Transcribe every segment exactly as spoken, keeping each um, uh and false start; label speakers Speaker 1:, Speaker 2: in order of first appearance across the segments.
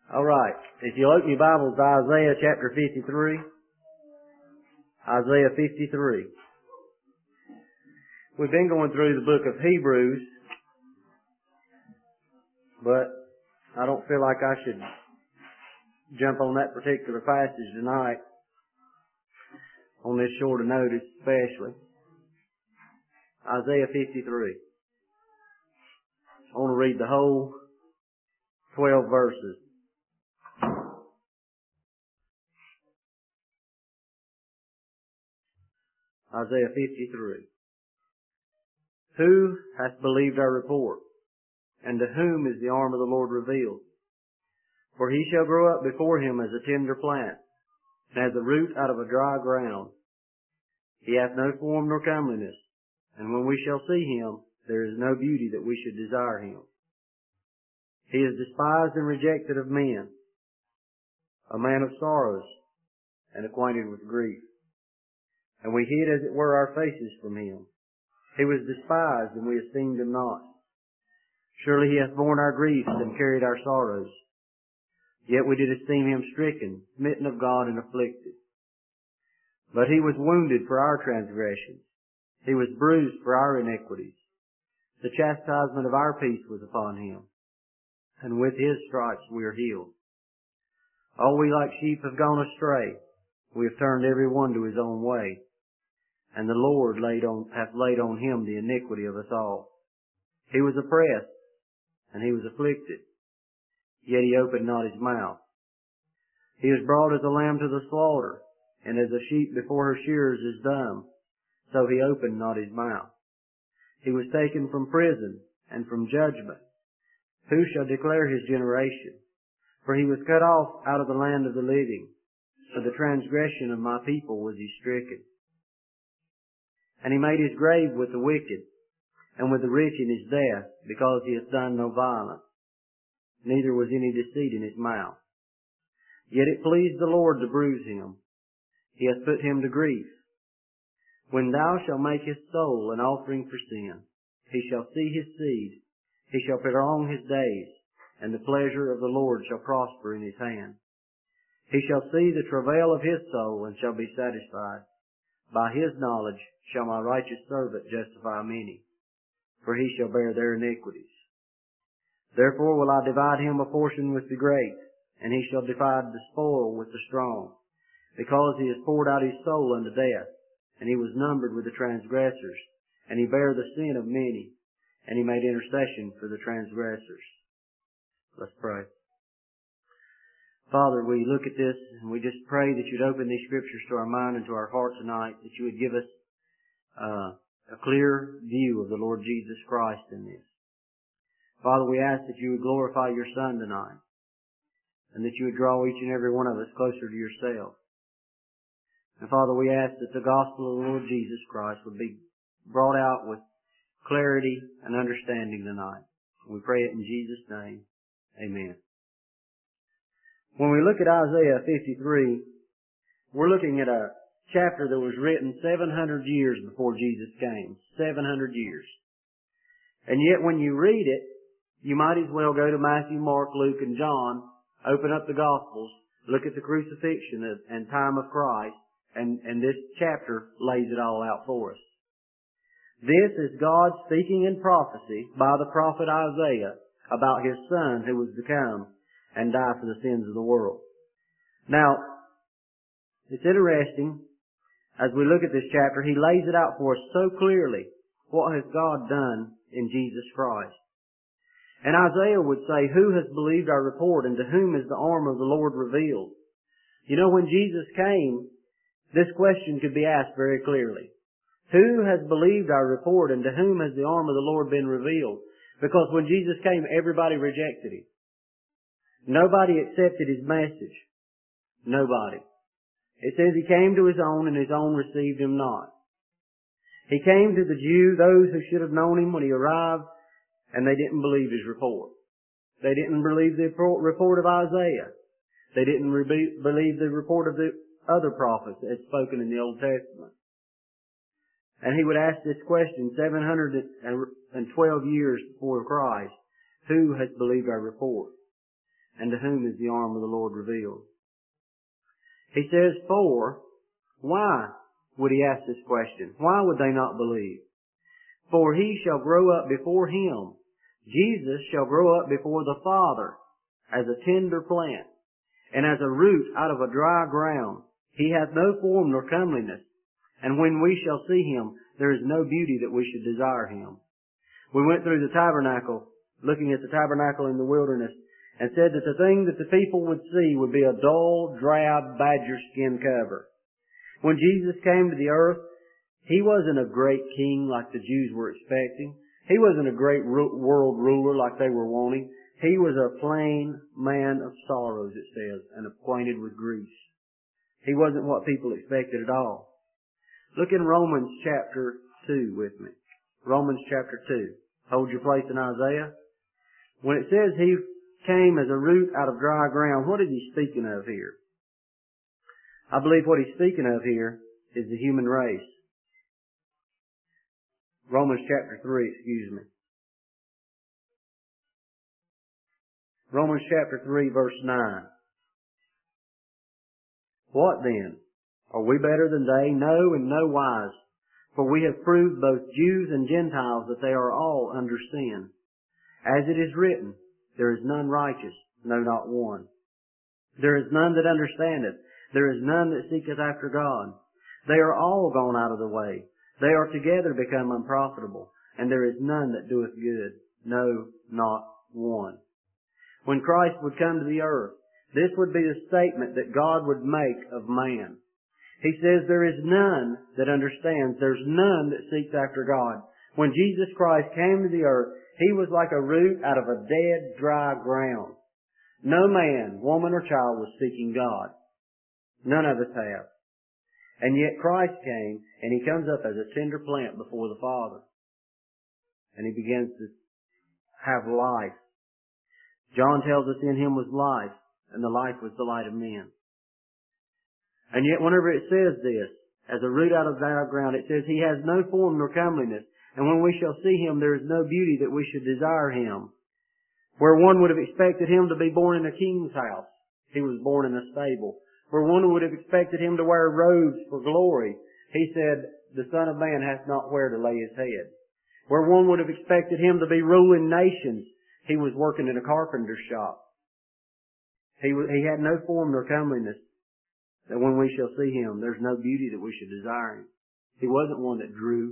Speaker 1: All right. If you open your Bibles to Isaiah chapter fifty-three. Isaiah fifty-three. We've been going through the book of Hebrews, but I don't feel like I should jump on that particular passage tonight, on this short of notice especially. Isaiah fifty-three. I want to read the whole twelve verses. Isaiah fifty-three. Who hath believed our report? And to whom is the arm of the Lord revealed? For he shall grow up before him as a tender plant, and as a root out of a dry ground. He hath no form nor comeliness, and when we shall see him, there is no beauty that we should desire him. He is despised and rejected of men, a man of sorrows, and acquainted with grief. And we hid as it were our faces from him. He was despised, and we esteemed him not. Surely he hath borne our griefs and carried our sorrows. Yet we did esteem him stricken, smitten of God, and afflicted. But he was wounded for our transgressions. He was bruised for our iniquities. The chastisement of our peace was upon him, and with his stripes we are healed. All we like sheep have gone astray. We have turned every one to his own way. And the Lord laid on, hath laid on him the iniquity of us all. He was oppressed, and he was afflicted, yet he opened not his mouth. He was brought as a lamb to the slaughter, and as a sheep before her shearers is dumb, so he opened not his mouth. He was taken from prison and from judgment. Who shall declare his generation? For he was cut off out of the land of the living. For the transgression of my people was he stricken. And he made his grave with the wicked, and with the rich in his death, because he hath done no violence, neither was any deceit in his mouth. Yet it pleased the Lord to bruise him. He hath put him to grief. When thou shalt make his soul an offering for sin, he shall see his seed, he shall prolong his days, and the pleasure of the Lord shall prosper in his hand. He shall see the travail of his soul, and shall be satisfied. By his knowledge shall my righteous servant justify many, for he shall bear their iniquities. Therefore will I divide him a portion with the great, and he shall divide the spoil with the strong, because he has poured out his soul unto death, and he was numbered with the transgressors, and he bare the sin of many, and he made intercession for the transgressors. Let's pray. Father, we look at this and we just pray that you'd open these scriptures to our mind and to our heart tonight, that you would give us uh, a clear view of the Lord Jesus Christ in this. Father, we ask that you would glorify your Son tonight, and that you would draw each and every one of us closer to yourself. And Father, we ask that the gospel of the Lord Jesus Christ would be brought out with clarity and understanding tonight. We pray it in Jesus' name. Amen. When we look at Isaiah fifty-three, we're looking at a chapter that was written seven hundred years before Jesus came. seven hundred years. And yet when you read it, you might as well go to Matthew, Mark, Luke, and John, open up the Gospels, look at the crucifixion and time of Christ, and, and this chapter lays it all out for us. This is God speaking in prophecy by the prophet Isaiah about his Son who was to come and die for the sins of the world. Now, it's interesting, as we look at this chapter, he lays it out for us so clearly. What has God done in Jesus Christ? And Isaiah would say, who has believed our report, and to whom is the arm of the Lord revealed? You know, when Jesus came, this question could be asked very clearly. Who has believed our report, and to whom has the arm of the Lord been revealed? Because when Jesus came, everybody rejected him. Nobody accepted his message. Nobody. It says he came to his own, and his own received him not. He came to the Jew, those who should have known him when he arrived, and they didn't believe his report. They didn't believe the report of Isaiah. They didn't re- believe the report of the other prophets that had spoken in the Old Testament. And he would ask this question seven hundred twelve years before Christ, who has believed our report? and to whom is the arm of the Lord revealed? He says, for, why would he ask this question? Why would they not believe? For he shall grow up before him. Jesus shall grow up before the Father as a tender plant, and as a root out of a dry ground. He hath no form nor comeliness, and when we shall see him, there is no beauty that we should desire him. We went through the tabernacle, looking at the tabernacle in the wilderness, and said that the thing that the people would see would be a dull, drab, badger skin cover. When Jesus came to the earth, he wasn't a great king like the Jews were expecting. He wasn't a great ru- world ruler like they were wanting. He was a plain man of sorrows, it says, and acquainted with grief. He wasn't what people expected at all. Look in Romans chapter two with me. Romans chapter two. Hold your place in Isaiah. When it says he came as a root out of dry ground, what is he speaking of here? I believe what he's speaking of here is the human race. Romans chapter three, excuse me. Romans chapter three, verse nine. What then? Are we better than they? No, in no wise. For we have proved both Jews and Gentiles that they are all under sin. As it is written, there is none righteous, no, not one. There is none that understandeth. There is none that seeketh after God. They are all gone out of the way. They are together become unprofitable, and there is none that doeth good, no, not one. When Christ would come to the earth, this would be the statement that God would make of man. He says there is none that understands. There's none that seeks after God. When Jesus Christ came to the earth, he was like a root out of a dead, dry ground. No man, woman, or child was seeking God. None of us have. And yet Christ came, and he comes up as a tender plant before the Father. And he begins to have life. John tells us in him was life, and the life was the light of men. And yet whenever it says this, as a root out of dry ground, it says he has no form nor comeliness, and when we shall see him, there is no beauty that we should desire him. Where one would have expected him to be born in a king's house, he was born in a stable. Where one would have expected him to wear robes for glory, he said, the Son of Man hath not where to lay his head. Where one would have expected him to be ruling nations, he was working in a carpenter's shop. He, he had no form nor comeliness, that when we shall see him, there's no beauty that we should desire him. He wasn't one that drew.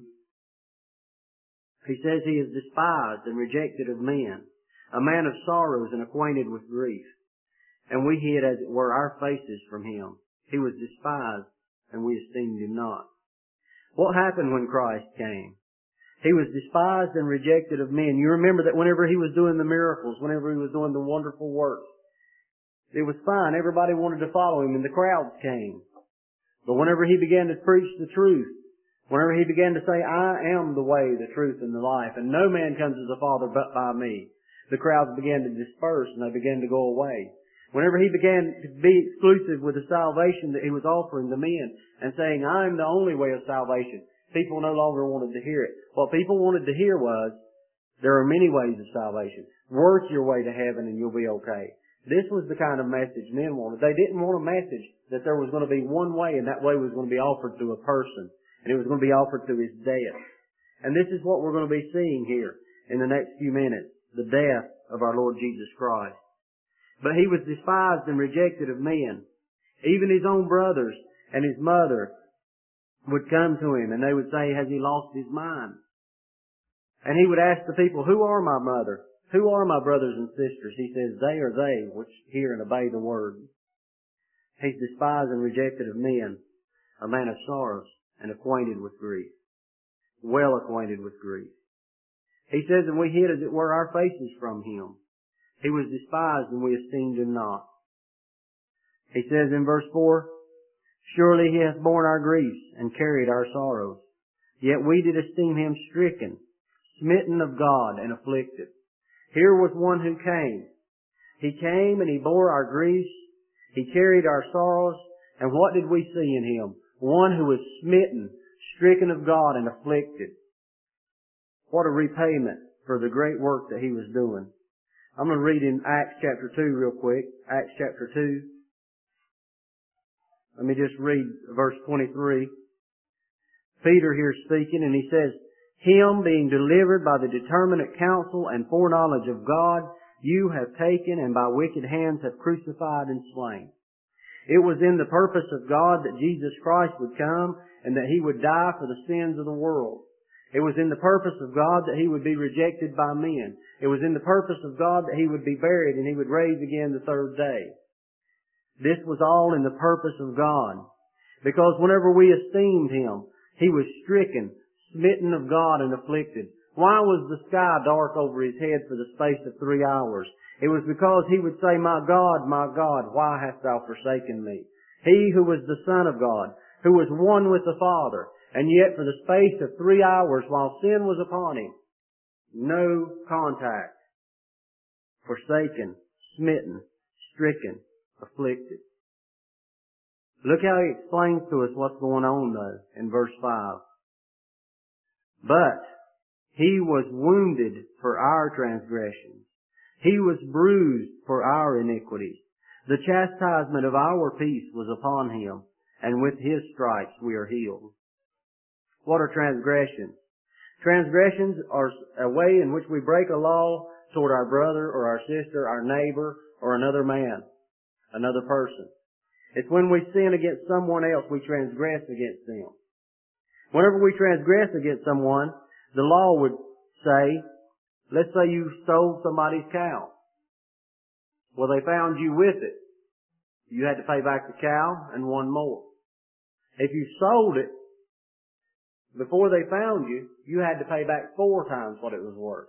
Speaker 1: He says he is despised and rejected of men, a man of sorrows and acquainted with grief. And we hid, as it were, our faces from him. He was despised, and we esteemed him not. What happened when Christ came? He was despised and rejected of men. You remember that whenever he was doing the miracles, whenever he was doing the wonderful works, it was fine. Everybody wanted to follow him, and the crowds came. But whenever he began to preach the truth, whenever he began to say, I am the way, the truth, and the life, and no man comes to the Father but by me, the crowds began to disperse, and they began to go away. Whenever he began to be exclusive with the salvation that he was offering the men and saying, I am the only way of salvation, people no longer wanted to hear it. What people wanted to hear was, there are many ways of salvation. Work your way to heaven and you'll be okay. This was the kind of message men wanted. They didn't want a message that there was going to be one way, and that way was going to be offered to a person, and it was going to be offered through his death. And this is what we're going to be seeing here in the next few minutes, the death of our Lord Jesus Christ. But he was despised and rejected of men. Even his own brothers and his mother would come to him, and they would say, has he lost his mind? And he would ask the people, who are my mother? Who are my brothers and sisters? He says, they are they which hear and obey the word. He's despised and rejected of men, a man of sorrows and acquainted with grief. Well acquainted with grief. He says, and we hid, as it were, our faces from him. He was despised, and we esteemed him not. He says in verse four, surely he hath borne our griefs and carried our sorrows. Yet we did esteem him stricken, smitten of God, and afflicted. Here was one who came. He came and he bore our griefs. He carried our sorrows. And what did we see in him? One who was smitten, stricken of God, and afflicted. What a repayment for the great work that he was doing. I'm going to read in Acts chapter two real quick. Acts chapter two. Let me just read verse twenty-three. Peter here speaking, and he says, Him being delivered by the determinate counsel and foreknowledge of God, you have taken and by wicked hands have crucified and slain. It was in the purpose of God that Jesus Christ would come and that He would die for the sins of the world. It was in the purpose of God that He would be rejected by men. It was in the purpose of God that He would be buried and He would rise again the third day. This was all in the purpose of God. Because whenever we esteemed Him, He was stricken, smitten of God and afflicted. Why was the sky dark over His head for the space of three hours? It was because He would say, My God, my God, why hast Thou forsaken me? He who was the Son of God, who was one with the Father, and yet for the space of three hours while sin was upon Him, no contact, forsaken, smitten, stricken, afflicted. Look how He explains to us what's going on though in verse five. But He was wounded for our transgressions. He was bruised for our iniquities. The chastisement of our peace was upon Him, and with His stripes we are healed. What are transgressions? Transgressions are a way in which we break a law toward our brother or our sister, our neighbor, or another man, another person. It's when we sin against someone else, we transgress against them. Whenever we transgress against someone, the law would say, let's say you stole somebody's cow. Well, they found you with it. You had to pay back the cow and one more. If you sold it, before they found you, you had to pay back four times what it was worth.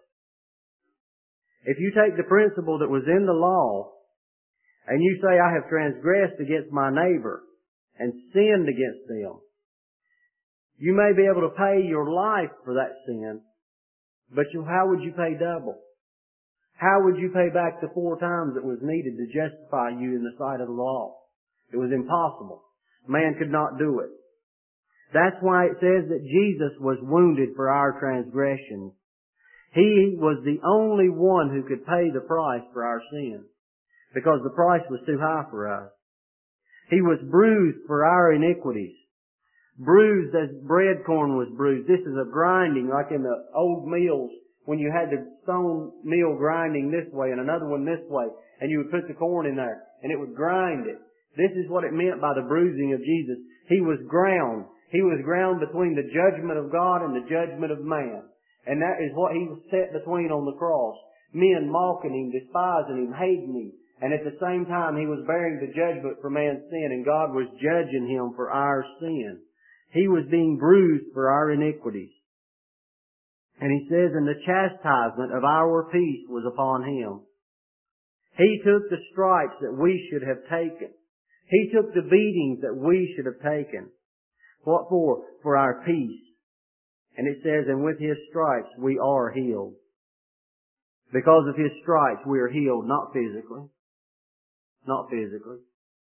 Speaker 1: If you take the principle that was in the law, and you say, I have transgressed against my neighbor and sinned against them, you may be able to pay your life for that sin, but you, how would you pay double? How would you pay back the four times that was needed to justify you in the sight of the law? It was impossible. Man could not do it. That's why it says that Jesus was wounded for our transgressions. He was the only one who could pay the price for our sins, because the price was too high for us. He was bruised for our iniquities. Bruised as bread corn was bruised. This is a grinding, like in the old mills, when you had the stone mill grinding this way and another one this way, and you would put the corn in there, and it would grind it. This is what it meant by the bruising of Jesus. He was ground. He was ground between the judgment of God and the judgment of man. And that is what He was set between on the cross. Men mocking Him, despising Him, hating Him. And at the same time, He was bearing the judgment for man's sin, and God was judging Him for our sin. He was being bruised for our iniquities. And He says, and the chastisement of our peace was upon Him. He took the stripes that we should have taken. He took the beatings that we should have taken. What for? For our peace. And it says, and with His stripes we are healed. Because of His stripes we are healed, not physically. Not physically.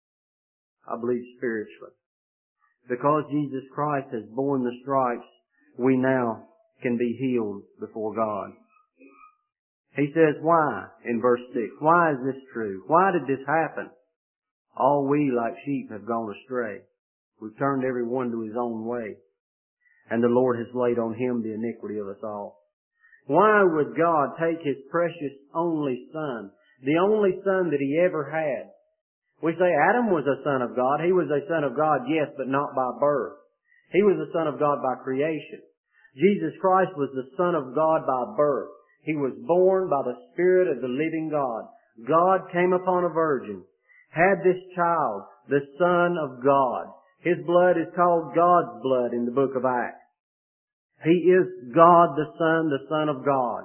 Speaker 1: I believe spiritually. Because Jesus Christ has borne the stripes, we now can be healed before God. He says, why? In verse six. Why is this true? Why did this happen? All we like sheep have gone astray. We've turned every one to his own way. And the Lord has laid on Him the iniquity of us all. Why would God take His precious only Son, the only Son that He ever had? We say Adam was a son of God. He was a son of God, yes, but not by birth. He was a son of God by creation. Jesus Christ was the Son of God by birth. He was born by the Spirit of the living God. God came upon a virgin, had this child, the Son of God. His blood is called God's blood in the book of Acts. He is God the Son, the Son of God.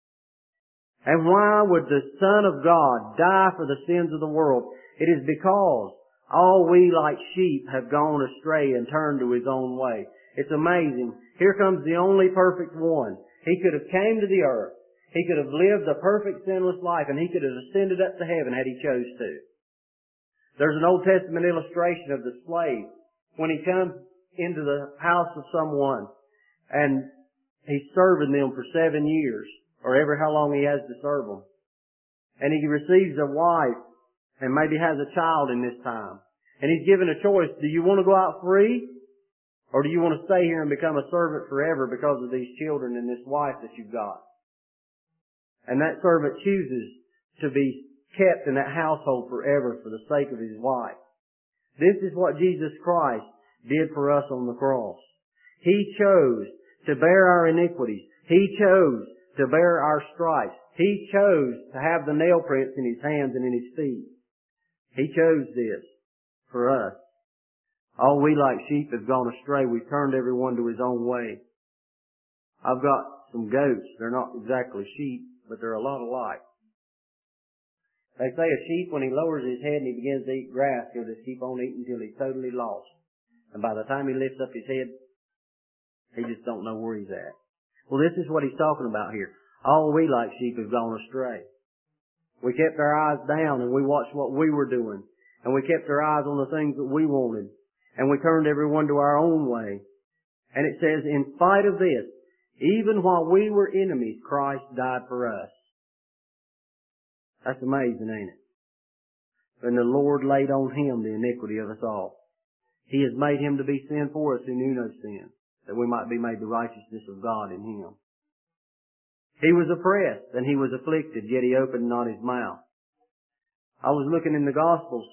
Speaker 1: And why would the Son of God die for the sins of the world? It is because all we like sheep have gone astray and turned to His own way. It's amazing. Here comes the only perfect one. He could have came to the earth. He could have lived a perfect sinless life, and He could have ascended up to heaven had He chose to. There's an Old Testament illustration of the slave when he comes into the house of someone and he's serving them for seven years or ever how long he has to serve them. and he receives a wife and maybe has a child in this time. And he's given a choice. Do you want to go out free? Or do you want to stay here and become a servant forever because of these children and this wife that you've got? And that servant chooses to be kept in that household forever for the sake of his wife. This is what Jesus Christ did for us on the cross. He chose to bear our iniquities. He chose to bear our stripes. He chose to have the nail prints in his hands and in his feet. He chose this for us. All we like sheep have gone astray. We've turned everyone to his own way. I've got some goats. They're not exactly sheep, but they're a lot alike. They say a sheep, when he lowers his head and he begins to eat grass, he'll just keep on eating until he's totally lost. And by the time he lifts up his head, he just don't know where he's at. Well, this is what he's talking about here. All we like sheep have gone astray. We kept our eyes down and we watched what we were doing. And we kept our eyes on the things that we wanted. And we turned everyone to our own way. And it says, in spite of this, even while we were enemies, Christ died for us. That's amazing, ain't it? And the Lord laid on him the iniquity of us all. He has made him to be sin for us who knew no sin, that we might be made the righteousness of God in him. He was oppressed and he was afflicted, yet he opened not his mouth. I was looking in the Gospels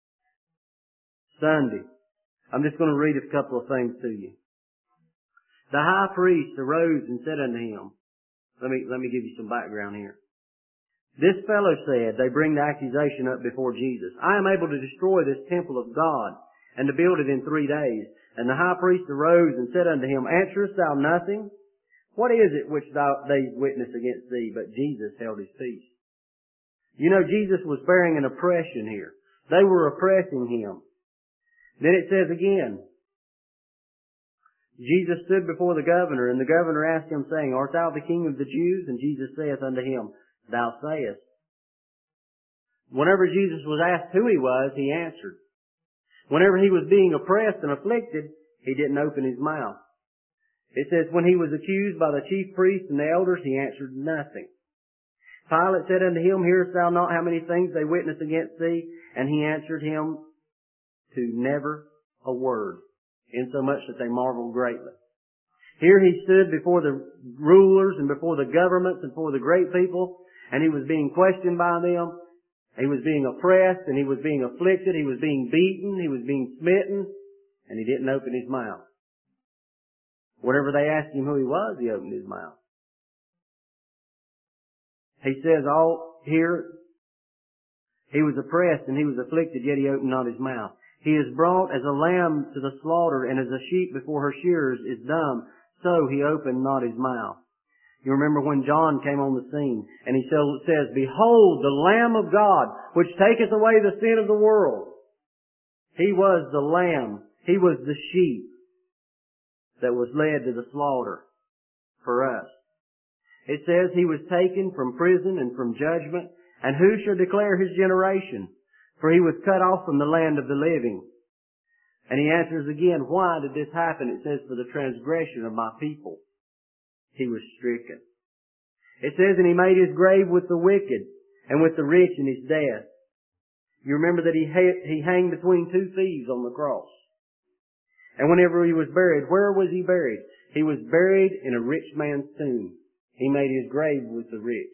Speaker 1: Sunday. I'm just going to read a couple of things to you. The high priest arose and said unto him, let me, let me give you some background here. This fellow said, they bring the accusation up before Jesus, I am able to destroy this temple of God and to build it in three days. And the high priest arose and said unto him, answerest thou nothing? What is it which thou, they witness against thee? But Jesus held his peace. You know, Jesus was bearing an oppression here. They were oppressing him. Then it says again, Jesus stood before the governor, and the governor asked him, saying, art thou the king of the Jews? And Jesus saith unto him, thou sayest. Whenever Jesus was asked who he was, he answered. Whenever he was being oppressed and afflicted, he didn't open his mouth. It says, when he was accused by the chief priests and the elders, he answered nothing. Pilate said unto him, hearest thou not how many things they witness against thee? And he answered him to never a word, insomuch that they marveled greatly. Here he stood before the rulers and before the governments and before the great people, and he was being questioned by them. He was being oppressed and he was being afflicted. He was being beaten. He was being smitten, and he didn't open his mouth. Whenever they asked him who he was, he opened his mouth. He says all here, he was oppressed and he was afflicted, yet he opened not his mouth. He is brought as a lamb to the slaughter, and as a sheep before her shearers is dumb, so he opened not his mouth. You remember when John came on the scene, and he says, behold, the Lamb of God, which taketh away the sin of the world. He was the lamb. He was the sheep that was led to the slaughter for us. It says he was taken from prison and from judgment, and who shall declare his generation? For he was cut off from the land of the living. And he answers again, why did this happen? It says, for the transgression of my people. He was stricken. It says, and he made his grave with the wicked and with the rich in his death. You remember that he, ha- he hung between two thieves on the cross. And whenever he was buried, where was he buried? He was buried in a rich man's tomb. He made his grave with the rich.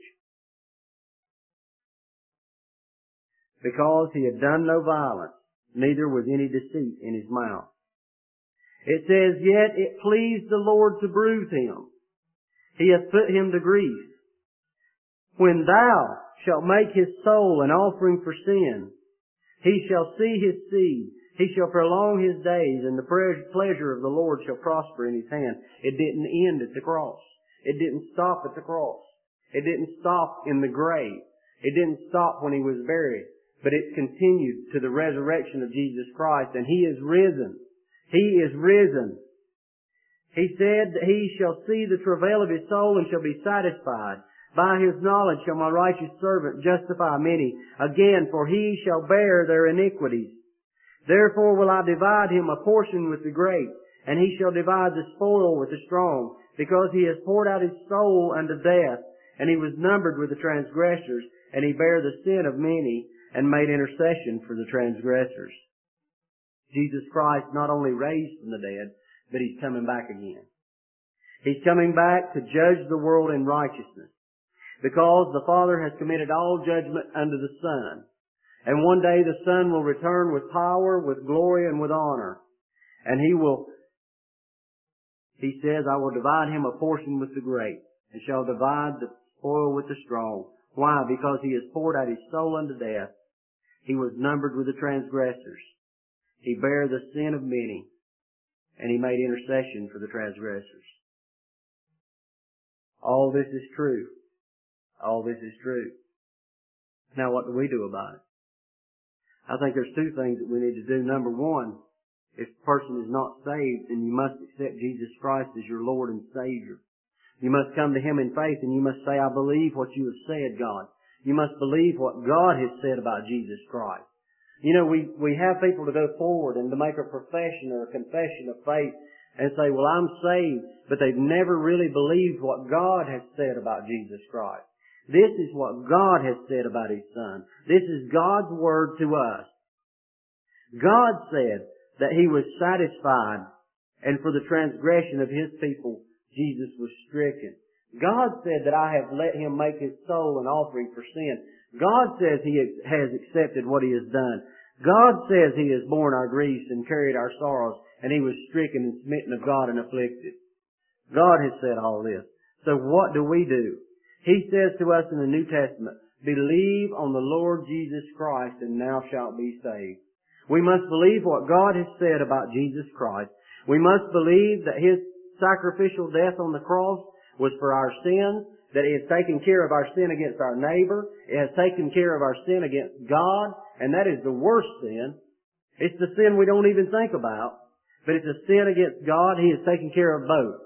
Speaker 1: Because he had done no violence, neither was any deceit in his mouth. It says, yet it pleased the Lord to bruise him. He hath put him to grief. When thou shalt make his soul an offering for sin, he shall see his seed. He shall prolong his days, and the pleasure of the Lord shall prosper in his hand. It didn't end at the cross. It didn't stop at the cross. It didn't stop in the grave. It didn't stop when he was buried. But it continued to the resurrection of Jesus Christ, and he is risen. He is risen. He said that he shall see the travail of his soul and shall be satisfied. By his knowledge shall my righteous servant justify many. Again, for he shall bear their iniquities. Therefore will I divide him a portion with the great, and he shall divide the spoil with the strong, because he has poured out his soul unto death, and he was numbered with the transgressors, and He bare the sin of many and made intercession for the transgressors. Jesus Christ not only raised from the dead, but He's coming back again. He's coming back to judge the world in righteousness, because the Father has committed all judgment unto the Son. And one day the Son will return with power, with glory, and with honor. And He will, He says, I will divide Him a portion with the great, and shall divide the spoil with the strong. Why? Because He has poured out His soul unto death. He was numbered with the transgressors. He bare the sin of many, and He made intercession for the transgressors. All this is true. All this is true. Now what do we do about it? I think there's two things that we need to do. Number one, if a person is not saved, then you must accept Jesus Christ as your Lord and Savior. You must come to Him in faith, and you must say, I believe what you have said, God. You must believe what God has said about Jesus Christ. You know, we, we have people to go forward and to make a profession or a confession of faith and say, well, I'm saved, but they've never really believed what God has said about Jesus Christ. This is what God has said about His Son. This is God's word to us. God said that He was satisfied, and for the transgression of His people, Jesus was stricken. God said that I have let Him make His soul an offering for sin. God says He has accepted what He has done. God says He has borne our griefs and carried our sorrows, and He was stricken and smitten of God and afflicted. God has said all this. So what do we do? He says to us in the New Testament, believe on the Lord Jesus Christ, and thou shalt be saved. We must believe what God has said about Jesus Christ. We must believe that His sacrificial death on the cross was for our sins, that He has taken care of our sin against our neighbor, it has taken care of our sin against God, and that is the worst sin. It's the sin we don't even think about, but it's a sin against God. He has taken care of both.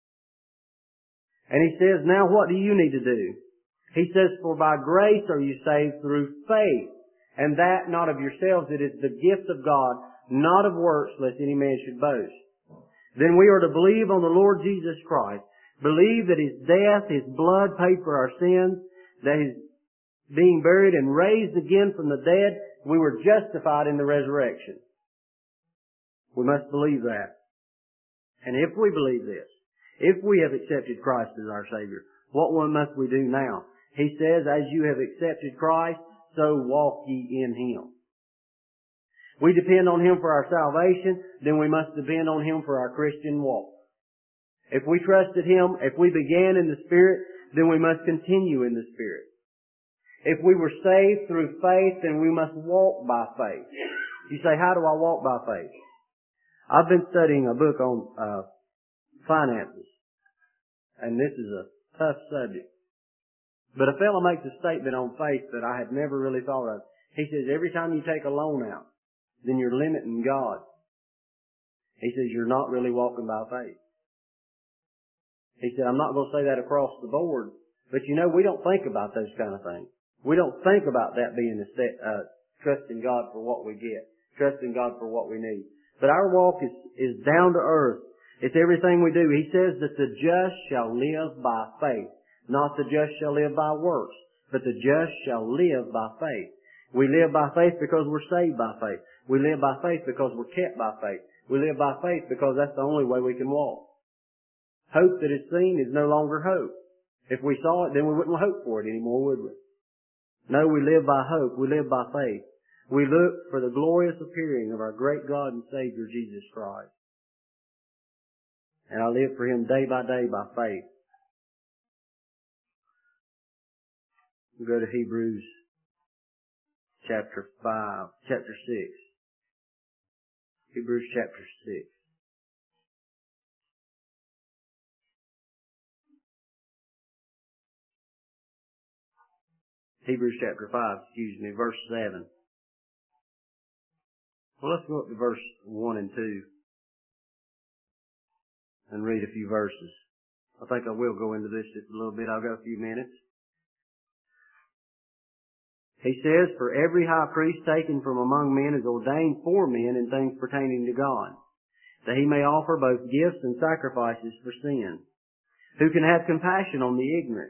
Speaker 1: And He says, now what do you need to do? He says, for by grace are you saved through faith, and that not of yourselves, it is the gift of God, not of works, lest any man should boast. Then we are to believe on the Lord Jesus Christ, believe that His death, His blood paid for our sins, that His being buried and raised again from the dead, we were justified in the resurrection. We must believe that. And if we believe this, if we have accepted Christ as our Savior, what must we do now? He says, as you have accepted Christ, so walk ye in Him. We depend on Him for our salvation, then we must depend on Him for our Christian walk. If we trusted Him, if we began in the Spirit, then we must continue in the Spirit. If we were saved through faith, then we must walk by faith. You say, how do I walk by faith? I've been studying a book on uh, finances, and this is a tough subject. But a fellow makes a statement on faith that I had never really thought of. He says, every time you take a loan out, then you're limiting God. He says, you're not really walking by faith. He said, I'm not going to say that across the board, but you know, we don't think about those kind of things. We don't think about that being a set, uh, trusting God for what we get, trusting God for what we need. But our walk is, is down to earth. It's everything we do. He says that the just shall live by faith. Not the just shall live by works, but the just shall live by faith. We live by faith because we're saved by faith. We live by faith because we're kept by faith. We live by faith because that's the only way we can walk. Hope that is seen is no longer hope. If we saw it, then we wouldn't hope for it anymore, would we? No, we live by hope. We live by faith. We look for the glorious appearing of our great God and Savior, Jesus Christ. And I live for Him day by day by faith. We go to Hebrews chapter five, chapter six. Hebrews chapter six. Hebrews chapter five, excuse me, verse seven. Well, let's go up to verse one and two and read a few verses. I think I will go into this just a little bit. I'll go a few minutes. He says, for every high priest taken from among men is ordained for men in things pertaining to God, that he may offer both gifts and sacrifices for sin, who can have compassion on the ignorant,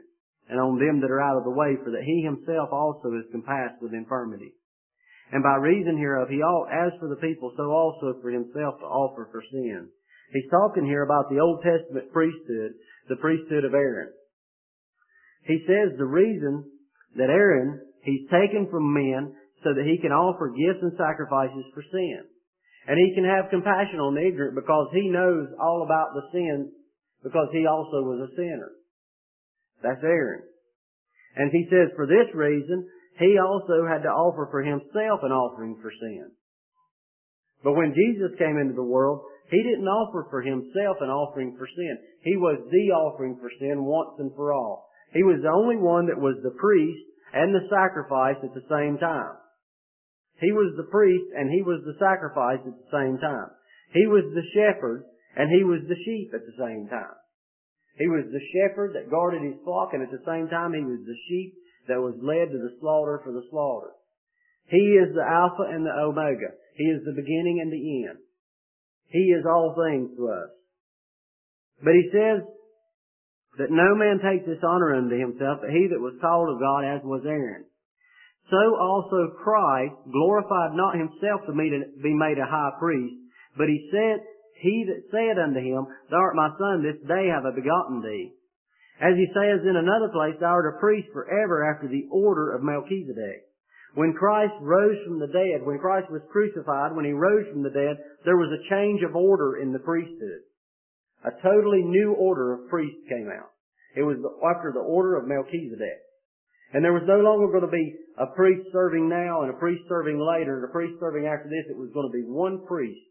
Speaker 1: and on them that are out of the way, for that he himself also is compassed with infirmity. And by reason hereof, he ought, as for the people, so also for himself to offer for sin. He's talking here about the Old Testament priesthood, the priesthood of Aaron. He says the reason that Aaron, he's taken from men so that he can offer gifts and sacrifices for sin. And he can have compassion on the ignorant because he knows all about the sins, because he also was a sinner. That's Aaron. And he says for this reason, he also had to offer for himself an offering for sin. But when Jesus came into the world, he didn't offer for himself an offering for sin. He was the offering for sin once and for all. He was the only one that was the priest and the sacrifice at the same time. He was the priest and he was the sacrifice at the same time. He was the shepherd and he was the sheep at the same time. He was the shepherd that guarded his flock, and at the same time he was the sheep that was led to the slaughter for the slaughter. He is the Alpha and the Omega. He is the beginning and the end. He is all things to us. But he says that no man takes this honor unto himself, but he that was called of God, as was Aaron. So also Christ glorified not himself to be made a high priest, but he said, he that said unto him, Thou art my son, this day have I begotten thee. As he says in another place, Thou art a priest forever after the order of Melchizedek. When Christ rose from the dead, when Christ was crucified, when he rose from the dead, there was a change of order in the priesthood. A totally new order of priests came out. It was after the order of Melchizedek. And there was no longer going to be a priest serving now and a priest serving later and a priest serving after this. It was going to be one priest,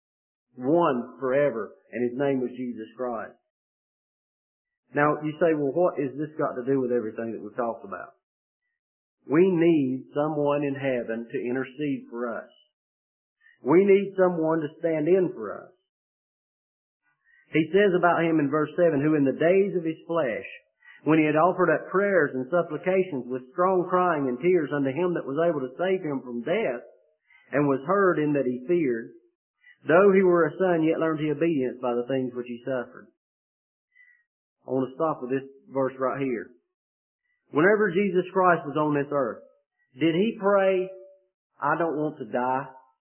Speaker 1: one forever, and his name was Jesus Christ. Now, you say, well, what has this got to do with everything that we've talked about? We need someone in heaven to intercede for us. We need someone to stand in for us. He says about him in verse seven, who in the days of his flesh, when he had offered up prayers and supplications with strong crying and tears unto him that was able to save him from death, and was heard in that he feared, though he were a son, yet learned he obedience by the things which he suffered. I want to stop with this verse right here. Whenever Jesus Christ was on this earth, did he pray, I don't want to die?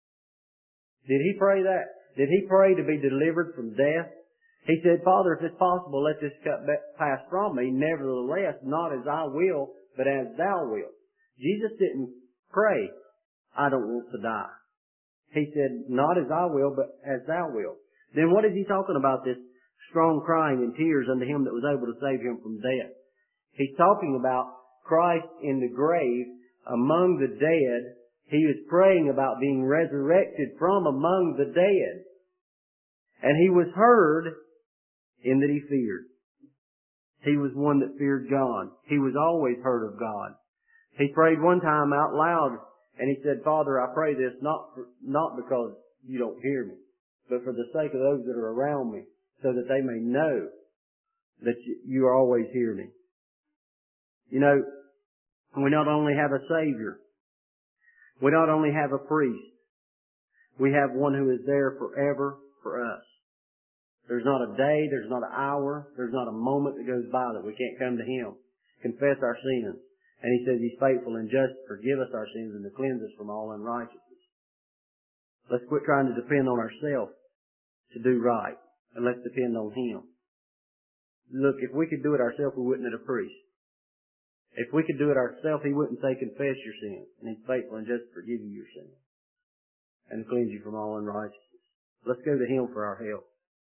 Speaker 1: Did he pray that? Did he pray to be delivered from death? He said, Father, if it's possible, let this cup pass from me. Nevertheless, not as I will, but as thou wilt. Jesus didn't pray, I don't want to die. He said, not as I will, but as thou wilt. Then what is he talking about, this strong crying and tears unto him that was able to save him from death? He's talking about Christ in the grave among the dead. He was praying about being resurrected from among the dead. And he was heard in that he feared. He was one that feared God. He was always heard of God. He prayed one time out loud and he said, Father, I pray this not for, not because you don't hear me, but for the sake of those that are around me, so that they may know that you, you always hear me. You know, we not only have a Savior, we not only have a priest, we have one who is there forever for us. There's not a day, there's not an hour, there's not a moment that goes by that we can't come to him, confess our sins. And he says he's faithful and just to forgive us our sins and to cleanse us from all unrighteousness. Let's quit trying to depend on ourselves to do right, and let's depend on him. Look, if we could do it ourselves, we wouldn't need a priest. If we could do it ourselves, he wouldn't say confess your sins, and he's faithful and just to forgive you your sins and to cleanse you from all unrighteousness. Let's go to him for our help.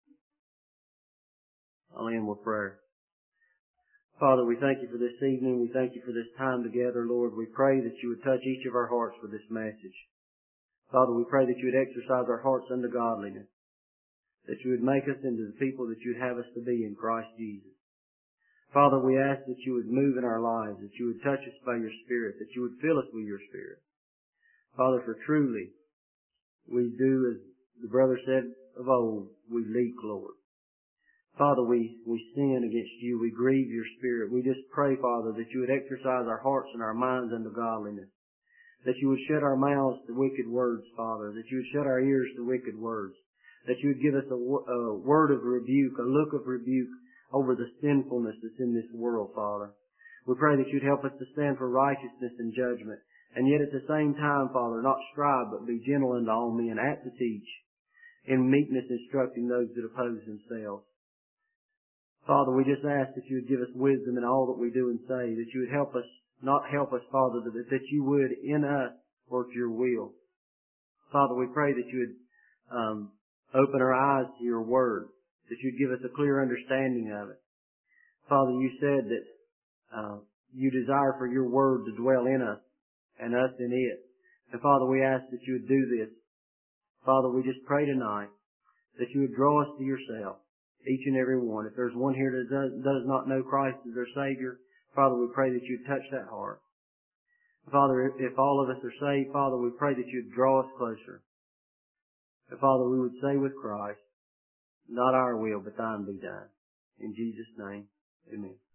Speaker 1: I'll end with prayer. Father, we thank you for this evening. We thank you for this time together, Lord. We pray that you would touch each of our hearts with this message. Father, we pray that you would exercise our hearts unto godliness, that you would make us into the people that you'd have us to be in Christ Jesus. Father, we ask that you would move in our lives, that you would touch us by your Spirit, that you would fill us with your Spirit. Father, for truly, we do, as the brother said of old, we leak, Lord. Father, we, we sin against you. We grieve your Spirit. We just pray, Father, that you would exercise our hearts and our minds unto godliness, that you would shut our mouths to wicked words, Father, that you would shut our ears to wicked words, that you would give us a, a word of rebuke, a look of rebuke over the sinfulness that's in this world, Father. We pray that you'd help us to stand for righteousness and judgment, and yet at the same time, Father, not strive, but be gentle unto all men, apt to teach, in meekness instructing those that oppose themselves. Father, we just ask that you would give us wisdom in all that we do and say, that you would help us, not help us, Father, but that you would in us work your will. Father, we pray that you would um, open our eyes to your word, that you'd give us a clear understanding of it. Father, you said that uh, you desire for your word to dwell in us and us in it. And Father, we ask that you would do this. Father, we just pray tonight that you would draw us to yourself, each and every one. If there's one here that does, does not know Christ as their Savior, Father, we pray that you'd touch that heart. Father, if all of us are saved, Father, we pray that you'd draw us closer. And Father, we would say with Christ, not our will, but thine be done. In Jesus' name, amen.